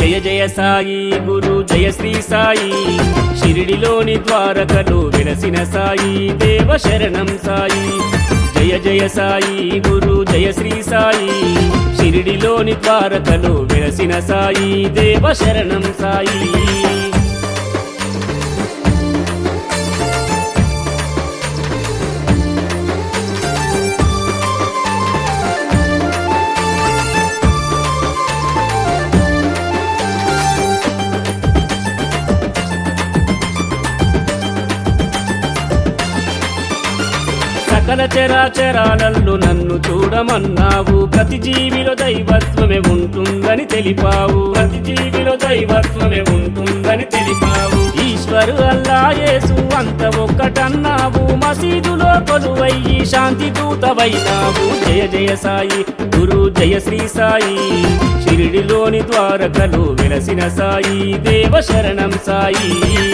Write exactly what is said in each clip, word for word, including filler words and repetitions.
జయ జయ సాయి గురు జయ శ్రీ సాయి షిరిడిలోని ద్వారకలో వెలసిన సాయి దేవ శరణం సాయి జయ జయ సాయి గురు జయ శ్రీ సాయి షిరిడిలోని ద్వారకలో వెలసిన సాయి దేవ శరణం సాయి సకల చరాచరాలలో నన్ను చూడమన్నావు ప్రతి జీవిలో దైవత్వమే ఉంటుందని తెలిపావు ప్రతి జీవిలో దైవత్వమే ఉంటుందని తెలిపావు ఈశ్వరు అల్లా యేసు అంత ఒక్కటన్నావు మసీదులో కొలువయ్యి శాంతి దూతవైనావు జయ జయ సాయి గురు జయ శ్రీ సాయి షిరిడిలోని ద్వారకలో వెలసిన సాయి దేవ శరణం సాయి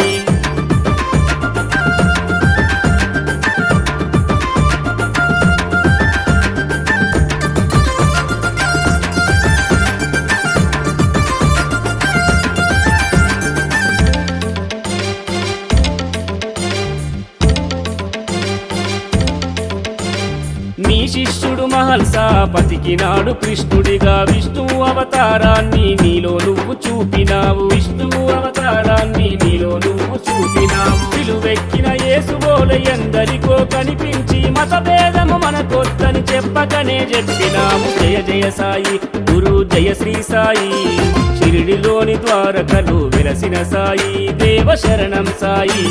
నీ శిష్యుడు మహల్సా పతికినాడు కృష్ణుడిగా విష్ణు అవతారాన్ని నీలో నువ్వు చూపినావు విష్ణు అవతారాన్ని నీలో నువ్వు చూపినావు విలువెక్కిన యేసుబోల ఎందరికో కనిపించి మతభేదము మనకొద్దని చెప్పకనే చెప్పినాము జయ జయ సాయి గురు జయ శ్రీ సాయి షిరిడిలోని ద్వారకలో వెలసిన సాయి దేవ శరణం సాయి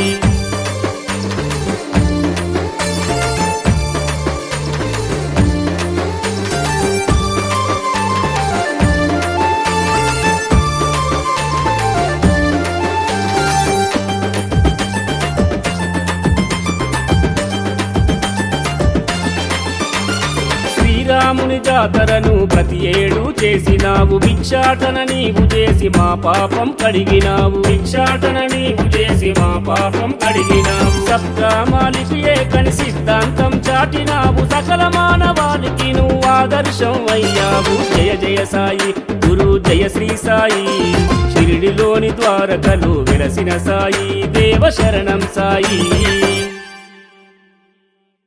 శ్రీరాముని జాతరను ప్రతి ఏడు చేసినావు భిక్షాటన నీవు చేసి మా పాపం కడిగినావు భిక్షాటన నీవు చేసి మా పాపం కడిగినావు సప్తమాలికి ఏకని సిద్ధాంతం చాటినావు సకల మానవాళికి నువ్వు ఆదర్శం అయ్యావు జయ జయ సాయి గురు జయ శ్రీ సాయి షిరిడిలోని ద్వారకలో వెలసిన సాయి దేవ శరణం సాయి